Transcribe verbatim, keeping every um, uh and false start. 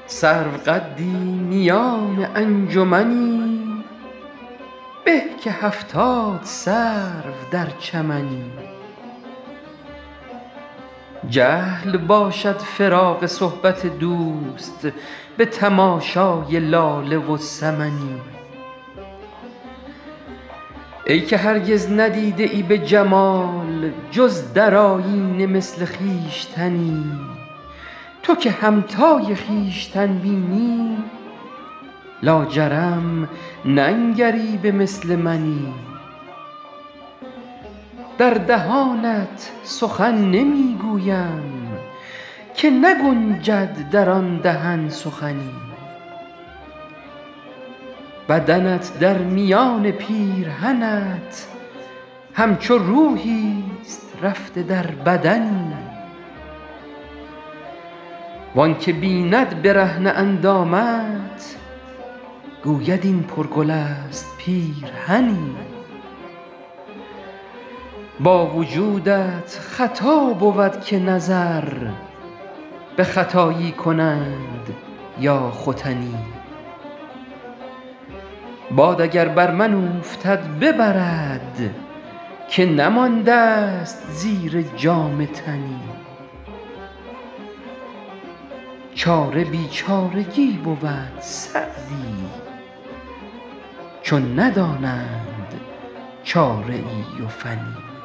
سروقدی میان انجمنی، به که هفتاد سرو در چمنی. جهل باشد فراق صحبت دوست، به تماشای لاله و سمنی. ای که هرگز ندیده ای به جمال، جز در آیینه مثل خویشتنی. تو که همتای خویشتن بینی، لاجرم ننگری به مثل منی. در دهانت سخن نمی گویم، که نگنجد در آن دهن سخنی. بدنت در میان پیرهنت، همچو روحیست رفته در بدنی. وآن که بیند برهنه اندامت، گوید این پرگل است پیرهنی. با وجودت خطا بود که نظر، به ختایی کنند یا ختنی. باد اگر بر من اوفتد ببرد، که نمانده ست زیر جامه تنی. چاره بیچارگی بود سعدی، چون ندانند چاره ای و فنی.